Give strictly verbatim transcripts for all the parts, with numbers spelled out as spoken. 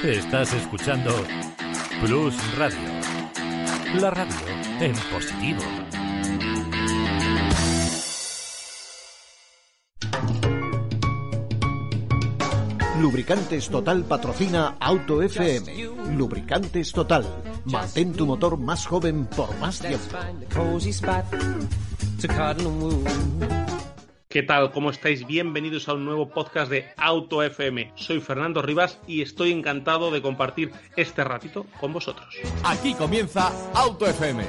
Estás escuchando Plus Radio, la radio en positivo. Lubricantes Total patrocina Auto F M. Lubricantes Total. Mantén tu motor más joven por más tiempo. ¿Qué tal? ¿Cómo estáis? Bienvenidos a un nuevo podcast de Auto F M. Soy Fernando Rivas y estoy encantado de compartir este ratito con vosotros. Aquí comienza Auto F M.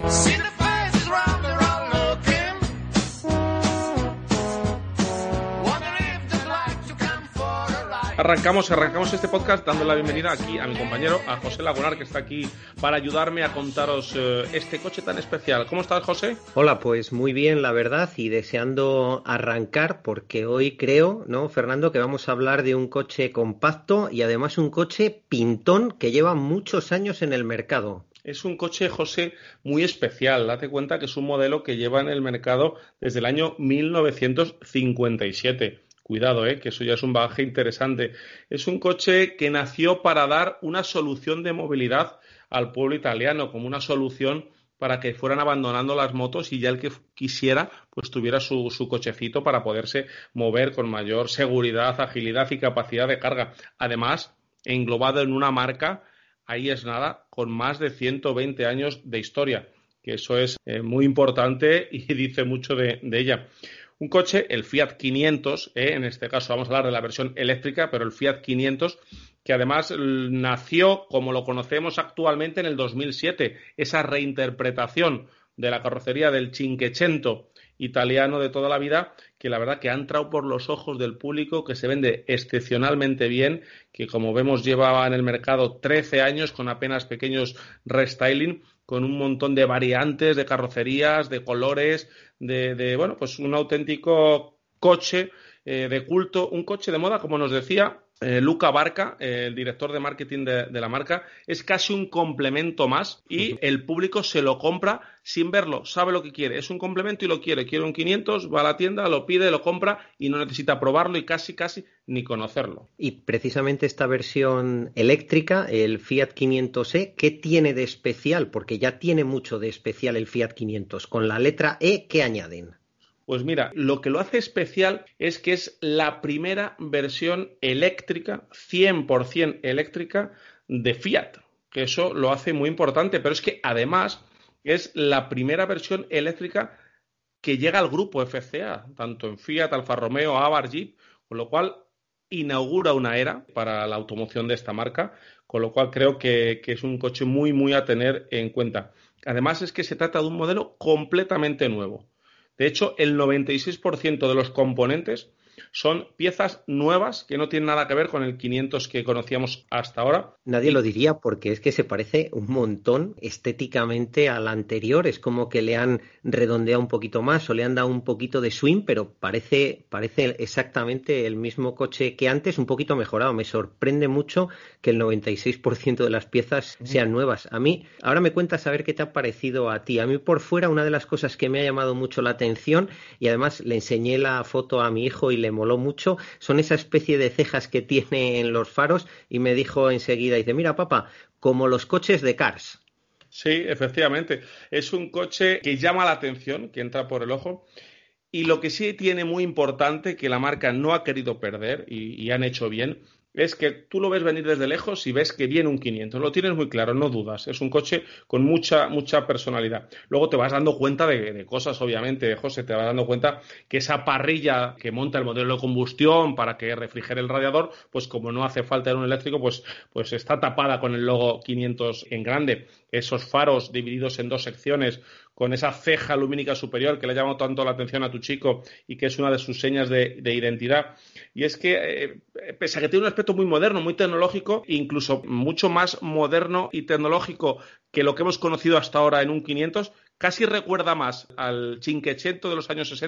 Arrancamos, arrancamos este podcast dando la bienvenida aquí a mi compañero, a José Lagunar, que está aquí para ayudarme a contaros eh, este coche tan especial. ¿Cómo estás, José? Hola, pues muy bien, la verdad, y deseando arrancar, porque hoy creo, ¿no, Fernando?, que vamos a hablar de un coche compacto y además un coche pintón que lleva muchos años en el mercado. Es un coche, José, muy especial. Date cuenta que es un modelo que lleva en el mercado desde el año mil novecientos cincuenta y siete. Cuidado, eh, que eso ya es un bagaje interesante. Es un coche que nació para dar una solución de movilidad al pueblo italiano, como una solución para que fueran abandonando las motos y ya el que quisiera pues tuviera su, su cochecito para poderse mover con mayor seguridad, agilidad y capacidad de carga. Además, englobado en una marca, ahí es nada, con más de ciento veinte años de historia, que eso es eh, muy importante y dice mucho de, de ella. Un coche, el Fiat quinientos, eh, en este caso vamos a hablar de la versión eléctrica, pero el Fiat quinientos, que además nació como lo conocemos actualmente en el dos mil siete, esa reinterpretación de la carrocería del Cinquecento italiano de toda la vida, que la verdad que ha entrado por los ojos del público, que se vende excepcionalmente bien, que como vemos llevaba en el mercado trece años con apenas pequeños restyling, con un montón de variantes, de carrocerías, de colores, de, de bueno, pues un auténtico coche eh, de culto, un coche de moda, como nos decía eh, Luca Barca, eh, el director de marketing de, de la marca. Es casi un complemento más y uh-huh. El público se lo compra sin verlo, sabe lo que quiere, es un complemento y lo quiere, quiere un quinientos, va a la tienda, lo pide, lo compra y no necesita probarlo y casi casi ni conocerlo. Y precisamente esta versión eléctrica, el Fiat quinientos E, ¿qué tiene de especial? Porque ya tiene mucho de especial el Fiat quinientos. Con la letra E, ¿qué añaden? Pues mira, lo que lo hace especial es que es la primera versión eléctrica, cien por ciento eléctrica de Fiat, que eso lo hace muy importante, pero es que además es la primera versión eléctrica que llega al grupo F C A, tanto en Fiat, Alfa Romeo, Abarth, Jeep, con lo cual inaugura una era para la automoción de esta marca, con lo cual creo que, que es un coche muy, muy a tener en cuenta. Además es que se trata de un modelo completamente nuevo. De hecho, el noventa y seis por ciento de los componentes son piezas nuevas que no tienen nada que ver con el quinientos que conocíamos hasta ahora. Nadie lo diría porque es que se parece un montón estéticamente al anterior. Es como que le han redondeado un poquito más o le han dado un poquito de swing, pero parece, parece exactamente el mismo coche que antes, un poquito mejorado. Me sorprende mucho que el noventa y seis por ciento de las piezas sean nuevas. A mí, ahora me cuentas a ver qué te ha parecido a ti. A mí por fuera una de las cosas que me ha llamado mucho la atención, y además le enseñé la foto a mi hijo y le moló mucho, son esa especie de cejas que tiene en los faros, y me dijo enseguida, dice, mira papá, como los coches de Cars. Sí, efectivamente, es un coche que llama la atención, que entra por el ojo, y lo que sí tiene muy importante, que la marca no ha querido perder y, y han hecho bien, es que tú lo ves venir desde lejos y ves que viene un quinientos, lo tienes muy claro, no dudas, es un coche con mucha, mucha personalidad. Luego te vas dando cuenta de, de cosas, obviamente, José, te vas dando cuenta que esa parrilla que monta el modelo de combustión para que refrigere el radiador, pues como no hace falta en un eléctrico, pues, pues está tapada con el logo quinientos en grande. Esos faros divididos en dos secciones, con esa ceja lumínica superior que le ha llamado tanto la atención a tu chico y que es una de sus señas de, de identidad. Y es que, eh, pese a que tiene un aspecto muy moderno, muy tecnológico, incluso mucho más moderno y tecnológico que lo que hemos conocido hasta ahora en un quinientos, casi recuerda más al Cinquecento de los años sesenta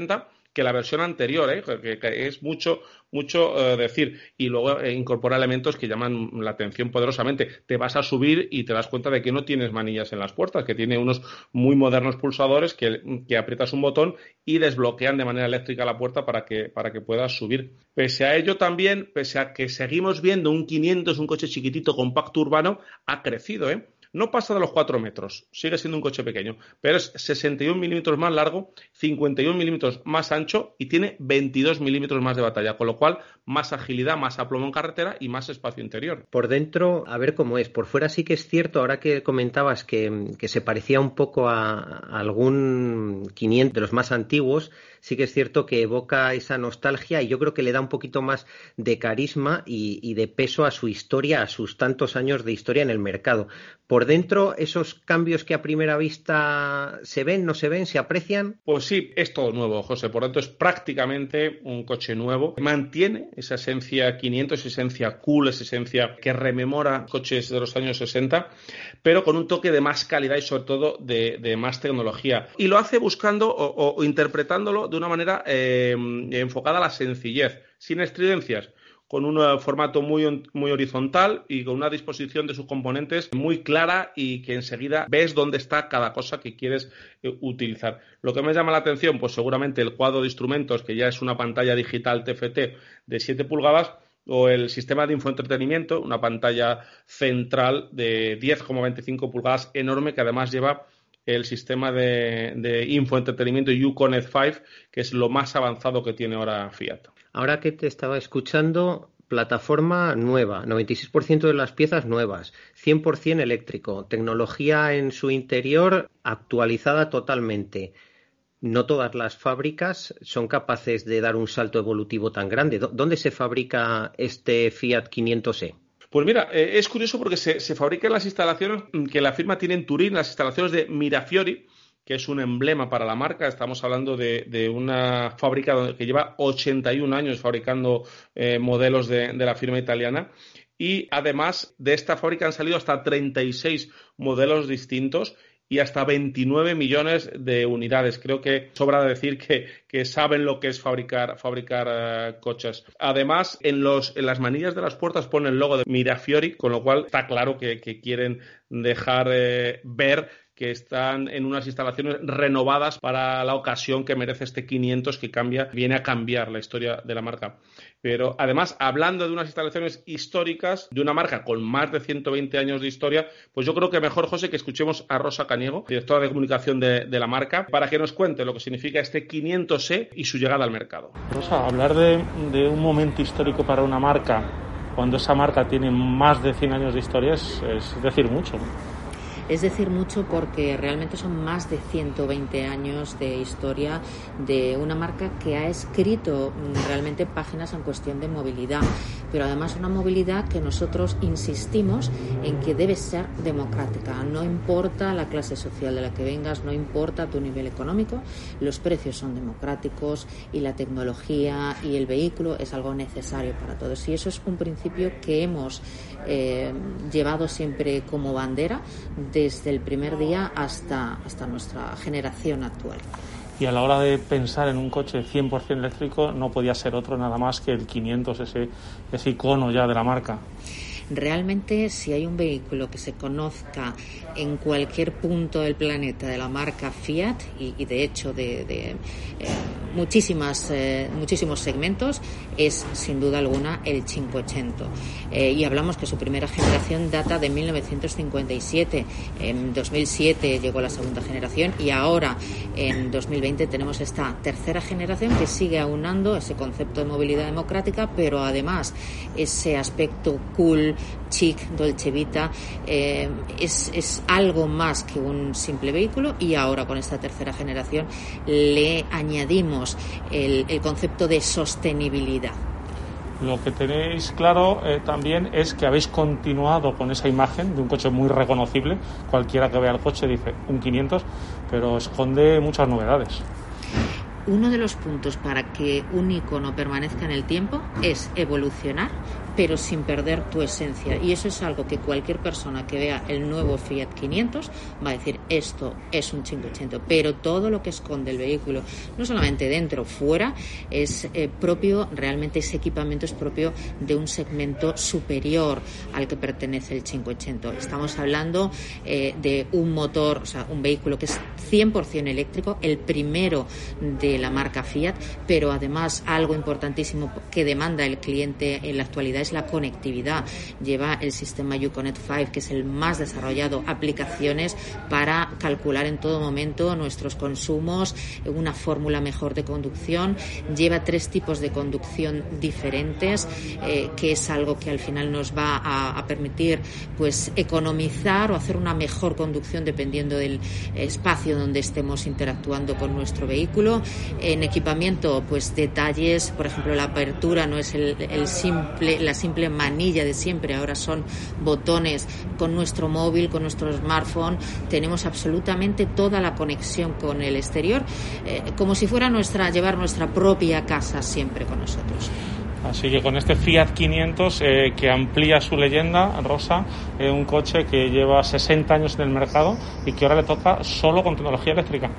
que la versión anterior, ¿eh? que, que es mucho, mucho eh, decir, y luego eh, incorpora elementos que llaman la atención poderosamente. Te vas a subir y te das cuenta de que no tienes manillas en las puertas, que tiene unos muy modernos pulsadores que, que aprietas un botón y desbloquean de manera eléctrica la puerta para que, para que puedas subir. Pese a ello también, pese a que seguimos viendo un quinientos, un coche chiquitito, compacto, urbano, ha crecido, ¿eh? No pasa de los cuatro metros, sigue siendo un coche pequeño, pero es sesenta y un milímetros más largo, cincuenta y un milímetros más ancho y tiene veintidós milímetros más de batalla, con lo cual más agilidad, más aplomo en carretera y más espacio interior. Por dentro, a ver cómo es. Por fuera sí que es cierto, ahora que comentabas que, que se parecía un poco a, a algún quinientos de los más antiguos, sí que es cierto que evoca esa nostalgia y yo creo que le da un poquito más de carisma y, y de peso a su historia, a sus tantos años de historia en el mercado. Por dentro, ¿esos cambios que a primera vista se ven, no se ven, se aprecian? Pues sí, es todo nuevo, José. Por dentro es prácticamente un coche nuevo. Mantiene esa esencia quinientos, esa esencia cool, esa esencia que rememora coches de los años sesenta, pero con un toque de más calidad y sobre todo de, de más tecnología. Y lo hace buscando o, o, o interpretándolo de una manera eh, enfocada a la sencillez, sin estridencias, con un formato muy, muy horizontal y con una disposición de sus componentes muy clara y que enseguida ves dónde está cada cosa que quieres eh, utilizar. Lo que me llama la atención, pues seguramente el cuadro de instrumentos, que ya es una pantalla digital T F T de siete pulgadas, o el sistema de infoentretenimiento, una pantalla central de diez coma veinticinco pulgadas enorme que además lleva el sistema de, de infoentretenimiento Uconnect cinco, que es lo más avanzado que tiene ahora Fiat. Ahora que te estaba escuchando, plataforma nueva, noventa y seis por ciento de las piezas nuevas, cien por ciento eléctrico, tecnología en su interior actualizada totalmente. No todas las fábricas son capaces de dar un salto evolutivo tan grande. ¿Dónde se fabrica este Fiat quinientos E? Pues mira, eh, es curioso porque se, se fabrica en las instalaciones que la firma tiene en Turín, las instalaciones de Mirafiori, que es un emblema para la marca. Estamos hablando de, de una fábrica que lleva ochenta y un años fabricando eh, modelos de, de la firma italiana. Y además de esta fábrica han salido hasta treinta y seis modelos distintos y hasta veintinueve millones de unidades. Creo que sobra decir que, que saben lo que es fabricar, fabricar uh, coches. Además, en, los, en las manillas de las puertas pone el logo de Mirafiori, con lo cual está claro que, que quieren dejar eh, ver que están en unas instalaciones renovadas para la ocasión que merece este quinientos, que cambia, viene a cambiar la historia de la marca. Pero además, hablando de unas instalaciones históricas, de una marca con más de ciento veinte años de historia, pues yo creo que mejor, José, que escuchemos a Rosa Caniego, directora de comunicación de, de la marca, para que nos cuente lo que significa este quinientos E y su llegada al mercado. Rosa, hablar de, de un momento histórico para una marca, cuando esa marca tiene más de cien años de historia, es, es decir mucho. Es decir mucho porque realmente son más de ciento veinte años de historia de una marca que ha escrito realmente páginas en cuestión de movilidad, pero además una movilidad que nosotros insistimos en que debe ser democrática. No importa la clase social de la que vengas, no importa tu nivel económico, los precios son democráticos y la tecnología y el vehículo es algo necesario para todos. Y eso es un principio que hemos eh, llevado siempre como bandera de desde el primer día hasta, hasta nuestra generación actual. Y a la hora de pensar en un coche cien por ciento eléctrico no podía ser otro nada más que el quinientos, ese, ese icono ya de la marca. Realmente, si hay un vehículo que se conozca en cualquier punto del planeta de la marca Fiat y, y de hecho de, de eh, muchísimas, eh, muchísimos segmentos, es sin duda alguna el cinquecento. Eh, y hablamos que su primera generación data de mil novecientos cincuenta y siete. En dos mil siete llegó la segunda generación y ahora en dos mil veinte tenemos esta tercera generación que sigue aunando ese concepto de movilidad democrática, pero además ese aspecto cool, chic, Dolce Vita, eh, es, es algo más que un simple vehículo. Y ahora con esta tercera generación le añadimos el, el concepto de sostenibilidad. Lo que tenéis claro eh, también es que habéis continuado con esa imagen de un coche muy reconocible. Cualquiera que vea el coche dice un quinientos, pero esconde muchas novedades. Uno de los puntos para que un icono permanezca en el tiempo es evolucionar pero sin perder tu esencia. Y eso es algo que cualquier persona que vea el nuevo Fiat quinientos va a decir, esto es un cinquecento, pero todo lo que esconde el vehículo, no solamente dentro, fuera, es eh, propio, realmente ese equipamiento es propio de un segmento superior al que pertenece el cinquecento. Estamos hablando eh, de un motor, o sea, un vehículo que es cien por ciento eléctrico, el primero de la marca Fiat, pero además algo importantísimo que demanda el cliente en la actualidad es la conectividad. Lleva el sistema Uconnect cinco, que es el más desarrollado, aplicaciones para calcular en todo momento nuestros consumos, una fórmula mejor de conducción. Lleva tres tipos de conducción diferentes, eh, que es algo que al final nos va a, a permitir pues economizar o hacer una mejor conducción dependiendo del espacio donde estemos interactuando con nuestro vehículo. En equipamiento, pues detalles, por ejemplo, la apertura no es el, el simple, la simple manilla de siempre, ahora son botones. Con nuestro móvil, con nuestro smartphone, tenemos absolutamente toda la conexión con el exterior, eh, como si fuera nuestra, llevar nuestra propia casa siempre con nosotros. Así que con este Fiat quinientos eh, que amplía su leyenda, Rosa, eh, un coche que lleva sesenta años en el mercado y que ahora le toca solo con tecnología eléctrica.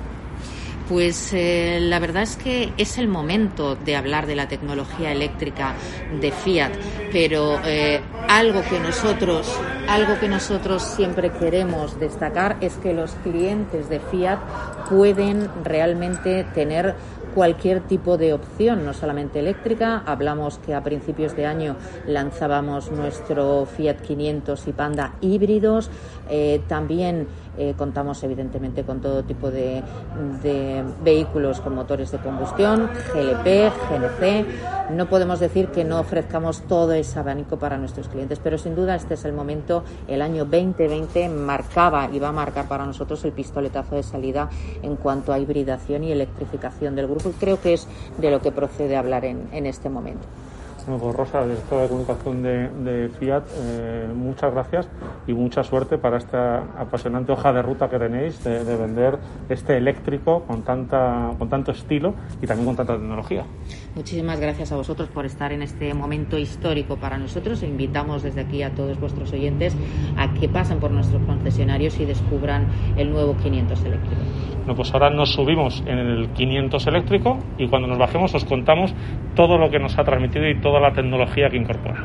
Pues eh, la verdad es que es el momento de hablar de la tecnología eléctrica de Fiat, pero eh, algo que nosotros, algo que nosotros siempre queremos destacar es que los clientes de Fiat pueden realmente tener cualquier tipo de opción, no solamente eléctrica. Hablamos que a principios de año lanzábamos nuestro Fiat quinientos y Panda híbridos. Eh, también eh, contamos evidentemente con todo tipo de, de vehículos con motores de combustión, G L P, G N C. No podemos decir que no ofrezcamos todo ese abanico para nuestros clientes, pero sin duda este es el momento. El año veinte veinte marcaba y va a marcar para nosotros el pistoletazo de salida en cuanto a hibridación y electrificación del grupo. Creo que es de lo que procede hablar en, en este momento. Bueno, pues Rosa, directora de comunicación de, de Fiat, eh, muchas gracias y mucha suerte para esta apasionante hoja de ruta que tenéis de, de vender este eléctrico con tanta, con tanto estilo y también con tanta tecnología. Muchísimas gracias a vosotros por estar en este momento histórico para nosotros. Invitamos desde aquí a todos vuestros oyentes a que pasen por nuestros concesionarios y descubran el nuevo quinientos eléctrico. Bueno, pues ahora nos subimos en el quinientos eléctrico y cuando nos bajemos os contamos todo lo que nos ha transmitido y toda la tecnología que incorpora.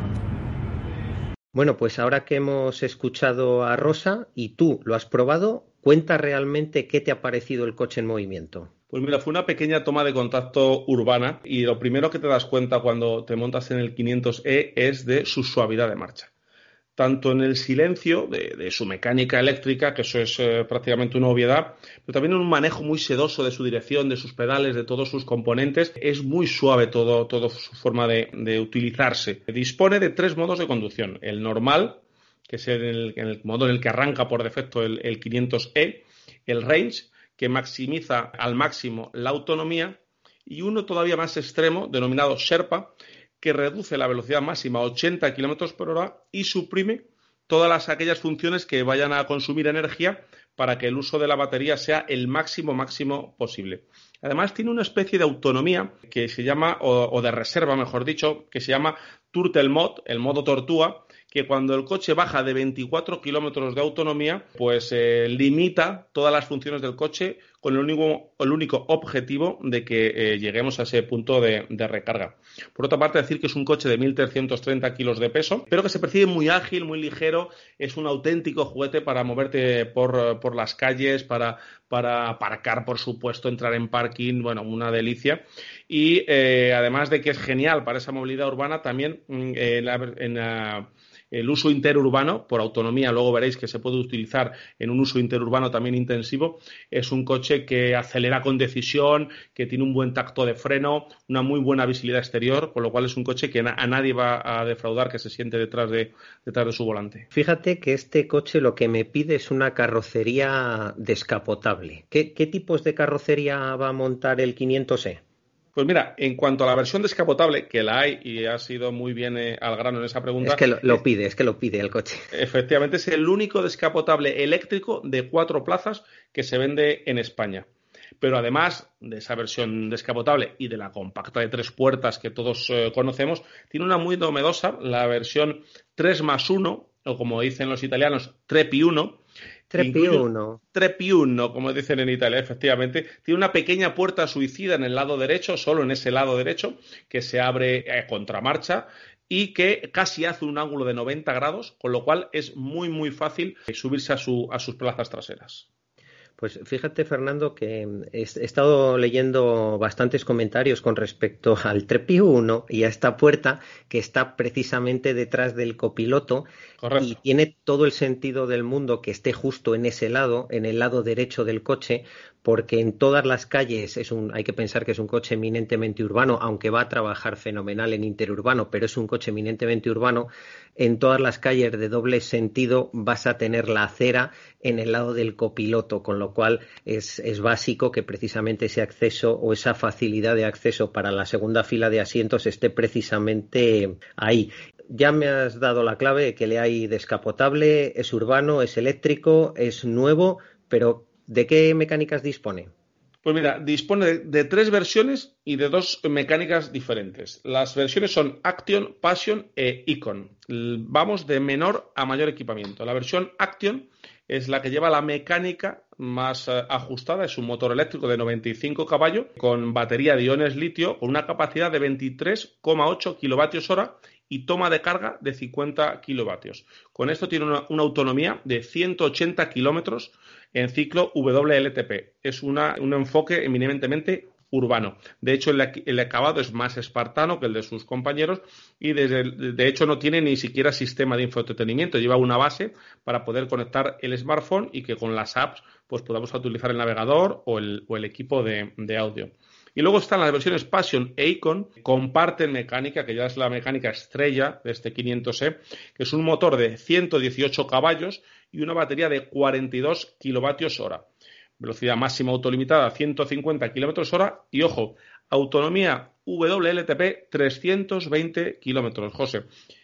Bueno, pues ahora que hemos escuchado a Rosa y tú lo has probado, cuenta realmente qué te ha parecido el coche en movimiento. Pues mira, fue una pequeña toma de contacto urbana y lo primero que te das cuenta cuando te montas en el quinientos E es de su suavidad de marcha. Tanto en el silencio de, de su mecánica eléctrica, que eso es eh, prácticamente una obviedad, pero también en un manejo muy sedoso de su dirección, de sus pedales, de todos sus componentes. Es muy suave todo, todo su forma de, de utilizarse. Dispone de tres modos de conducción. El normal, que es el, el modo en el que arranca por defecto el, el quinientos E, el range, que maximiza al máximo la autonomía, y uno todavía más extremo, denominado Sherpa, que reduce la velocidad máxima a ochenta kilómetros por hora y suprime todas las, aquellas funciones que vayan a consumir energía para que el uso de la batería sea el máximo máximo posible. Además tiene una especie de autonomía que se llama, o, o de reserva mejor dicho, que se llama Turtle Mode, el modo tortuga, que cuando el coche baja de veinticuatro kilómetros de autonomía, pues eh, limita todas las funciones del coche con el único, el único objetivo de que eh, lleguemos a ese punto de, de recarga. Por otra parte, decir que es un coche de mil trescientos treinta kilos de peso, pero que se percibe muy ágil, muy ligero. Es un auténtico juguete para moverte por, por las calles, para, para aparcar, por supuesto, entrar en parking, bueno, una delicia. Y eh, además de que es genial para esa movilidad urbana, también eh, en la, en la el uso interurbano, por autonomía, luego veréis que se puede utilizar en un uso interurbano también intensivo. Es un coche que acelera con decisión, que tiene un buen tacto de freno, una muy buena visibilidad exterior, con lo cual es un coche que a nadie va a defraudar que se siente detrás de, detrás de su volante. Fíjate que este coche lo que me pide es una carrocería descapotable. ¿Qué, qué tipos de carrocería va a montar el quinientos E? Pues mira, en cuanto a la versión descapotable, que la hay y ha sido muy bien eh, al grano en esa pregunta. Es que lo, lo pide, es que lo pide el coche. Efectivamente, es el único descapotable eléctrico de cuatro plazas que se vende en España. Pero además de esa versión descapotable y de la compacta de tres puertas que todos eh, conocemos, tiene una muy novedosa, la versión tres más uno, o como dicen los italianos, tre più uno. tre più uno. tre più uno, como dicen en Italia, efectivamente. Tiene una pequeña puerta suicida en el lado derecho, solo en ese lado derecho, que se abre a contramarcha y que casi hace un ángulo de noventa grados, con lo cual es muy, muy fácil subirse a, su, a sus plazas traseras. Pues fíjate, Fernando, que he estado leyendo bastantes comentarios con respecto al tre più uno y a esta puerta que está precisamente detrás del copiloto. Correcto. Y tiene todo el sentido del mundo que esté justo en ese lado, en el lado derecho del coche, porque en todas las calles es un, hay que pensar que es un coche eminentemente urbano, aunque va a trabajar fenomenal en interurbano, pero es un coche eminentemente urbano. En todas las calles de doble sentido vas a tener la acera en el lado del copiloto, con lo cual es, es básico que precisamente ese acceso o esa facilidad de acceso para la segunda fila de asientos esté precisamente ahí. Ya me has dado la clave que le hay descapotable, es urbano, es eléctrico, es nuevo, pero ¿de qué mecánicas dispone? Pues mira, dispone de, de tres versiones y de dos mecánicas diferentes. Las versiones son Action, Passion e Icon. Vamos de menor a mayor equipamiento. La versión Action es la que lleva la mecánica más uh, ajustada, es un motor eléctrico de noventa y cinco caballos con batería de iones litio con una capacidad de veintitrés coma ocho kilovatios hora y toma de carga de cincuenta kilovatios. Con esto tiene una, una autonomía de ciento ochenta kilómetros en ciclo W L T P. Es una, un enfoque eminentemente urbano. De hecho, el, el acabado es más espartano que el de sus compañeros y desde, de hecho no tiene ni siquiera sistema de infoentretenimiento. Lleva una base para poder conectar el smartphone y que con las apps pues podamos utilizar el navegador o el, o el equipo de, de audio. Y luego están las versiones Passion e Icon, comparten mecánica, que ya es la mecánica estrella de este quinientos E, que es un motor de ciento dieciocho caballos y una batería de cuarenta y dos kilovatios hora. Velocidad máxima autolimitada ciento cincuenta kilómetros hora y, ojo, autonomía W L T P trescientos veinte kilómetros, José,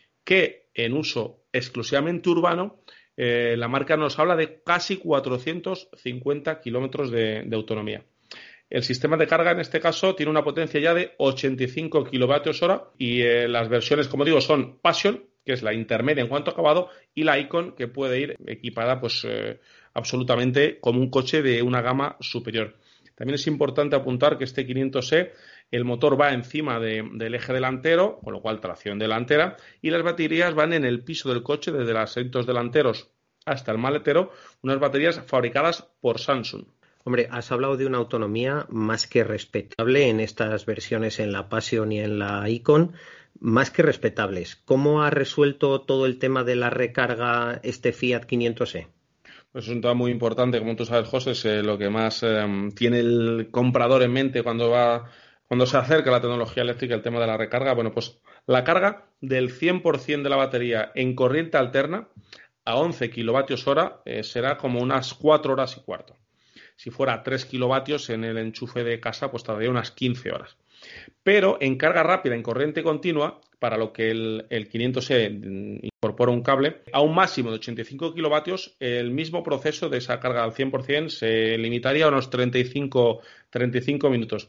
que en uso exclusivamente urbano, eh, la marca nos habla de casi cuatrocientos cincuenta kilómetros de, de autonomía. El sistema de carga en este caso tiene una potencia ya de ochenta y cinco kilovatios hora y eh, las versiones, como digo, son Passion, que es la intermedia en cuanto a acabado, y la Icon, que puede ir equipada pues eh, absolutamente como un coche de una gama superior. También es importante apuntar que este quinientos E, el motor va encima de, del eje delantero, con lo cual tracción delantera, y las baterías van en el piso del coche, desde los asientos delanteros hasta el maletero, unas baterías fabricadas por Samsung. Hombre, has hablado de una autonomía más que respetable en estas versiones, en la Passion y en la Icon, más que respetables. ¿Cómo ha resuelto todo el tema de la recarga este Fiat quinientos E? Pues es un tema muy importante, como tú sabes, José, es eh, lo que más eh, tiene el comprador en mente cuando va, cuando se acerca a la tecnología eléctrica, el tema de la recarga. Bueno, pues la carga del cien por ciento de la batería en corriente alterna a once kilovatios hora eh, será como unas cuatro horas y cuarto. Si fuera a tres kilovatios en el enchufe de casa, pues tardaría unas quince horas. Pero en carga rápida, en corriente continua, para lo que el, el quinientos E incorpora un cable, a un máximo de ochenta y cinco kilovatios, el mismo proceso de esa carga al cien por ciento se limitaría a unos treinta y cinco minutos.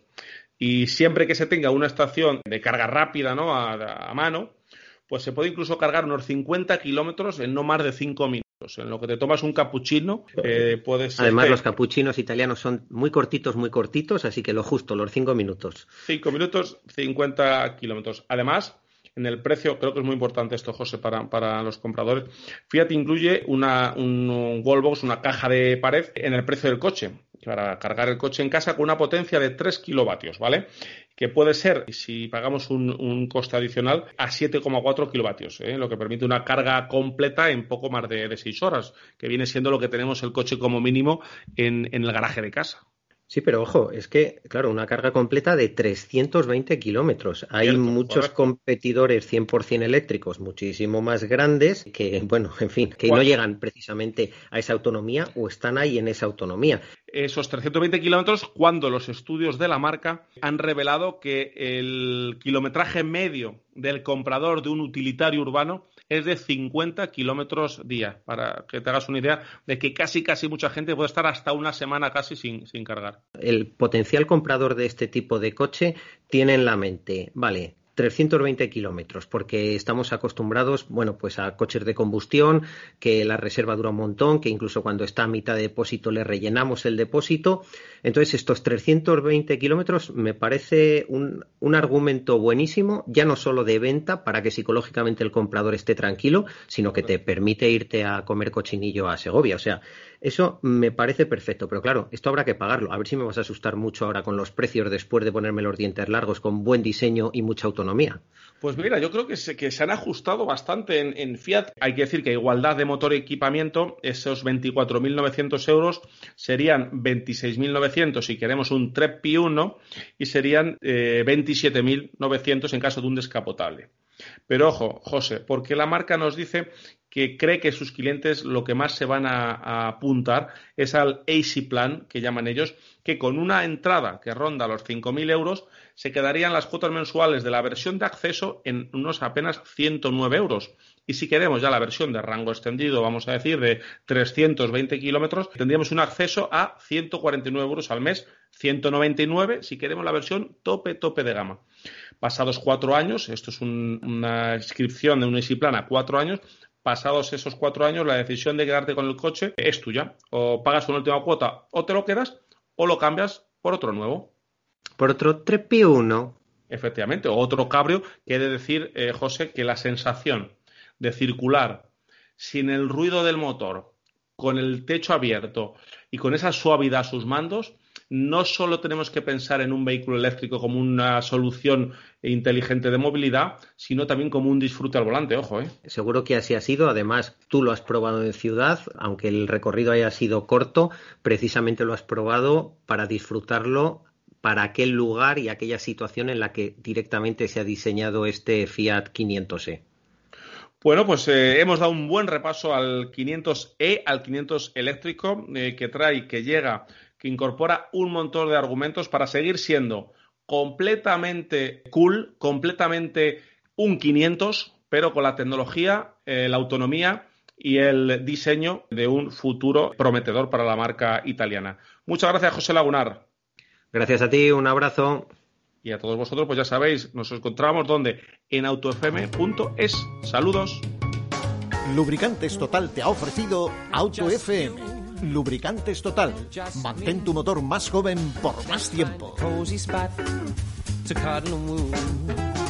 Y siempre que se tenga una estación de carga rápida, ¿no?, a, a mano, pues se puede incluso cargar unos cincuenta kilómetros en no más de cinco minutos. En lo que te tomas un cappuccino, eh, puedes... Además, los cappuccinos italianos son muy cortitos, muy cortitos, así que lo justo, los cinco minutos. cinco minutos, cincuenta kilómetros. Además, en el precio, creo que es muy importante esto, José, para, para los compradores, Fiat incluye una, un, un wallbox, una caja de pared en el precio del coche, para cargar el coche en casa con una potencia de tres kilovatios, ¿vale? Que puede ser, si pagamos un, un coste adicional, a siete coma cuatro kilovatios, ¿eh? Lo que permite una carga completa en poco más de, de seis horas, que viene siendo lo que tenemos el coche como mínimo en, en el garaje de casa. Sí, pero ojo, es que, claro, una carga completa de trescientos veinte kilómetros. Hay Cierto, muchos correcto. competidores cien por ciento eléctricos muchísimo más grandes que, bueno, en fin, que ¿Cuál? no llegan precisamente a esa autonomía o están ahí en esa autonomía. Esos trescientos veinte kilómetros, cuando los estudios de la marca han revelado que el kilometraje medio del comprador de un utilitario urbano es de cincuenta kilómetros día, para que te hagas una idea de que casi, casi mucha gente puede estar hasta una semana casi sin, sin cargar. El potencial comprador de este tipo de coche tiene en la mente, vale, trescientos veinte kilómetros, porque estamos acostumbrados, bueno, pues a coches de combustión, que la reserva dura un montón, que incluso cuando está a mitad de depósito le rellenamos el depósito. Entonces, estos trescientos veinte kilómetros me parece un, un argumento buenísimo, ya no solo de venta, para que psicológicamente el comprador esté tranquilo, sino que te permite irte a comer cochinillo a Segovia. O sea, eso me parece perfecto, pero claro, esto habrá que pagarlo. A ver si me vas a asustar mucho ahora con los precios después de ponerme los dientes largos, con buen diseño y mucha autonomía. Pues mira, yo creo que se, que se han ajustado bastante en, en Fiat. Hay que decir que a igualdad de motor y equipamiento, esos veinticuatro mil novecientos euros serían veintiséis mil novecientos si queremos un tres P uno y serían eh, veintisiete mil novecientos en caso de un descapotable. Pero ojo, José, porque la marca nos dice que cree que sus clientes lo que más se van a, a apuntar es al Easy Plan, que llaman ellos, que con una entrada que ronda los cinco mil euros se quedarían las cuotas mensuales de la versión de acceso en unos apenas ciento nueve euros. Y si queremos ya la versión de rango extendido, vamos a decir, de trescientos veinte kilómetros, tendríamos un acceso a ciento cuarenta y nueve euros al mes, ciento noventa y nueve si queremos la versión tope, tope de gama. Pasados cuatro años, esto es un, una inscripción de un Easy Plan a cuatro años, pasados esos cuatro años, la decisión de quedarte con el coche es tuya. O pagas una última cuota o te lo quedas o lo cambias por otro nuevo. Por otro tres P uno. Efectivamente, o otro cabrio, que he de decir, eh, José, que la sensación de circular sin el ruido del motor, con el techo abierto y con esa suavidad a sus mandos, no solo tenemos que pensar en un vehículo eléctrico como una solución inteligente de movilidad, sino también como un disfrute al volante, ojo, ¿eh? Seguro que así ha sido. Además, tú lo has probado en ciudad, aunque el recorrido haya sido corto, precisamente lo has probado para disfrutarlo para aquel lugar y aquella situación en la que directamente se ha diseñado este Fiat quinientos E. Bueno, pues eh, hemos dado un buen repaso al quinientos E, al quinientos eléctrico, eh, que trae, que llega, que incorpora un montón de argumentos para seguir siendo completamente cool, completamente un quinientos, pero con la tecnología, eh, la autonomía y el diseño de un futuro prometedor para la marca italiana. Muchas gracias, José Lagunar. Gracias a ti, un abrazo. Y a todos vosotros, pues ya sabéis, nos encontramos donde en autofm punto es. Saludos. Lubricantes Total te ha ofrecido Auto F M. Lubricantes Total. Mantén tu motor más joven por más tiempo.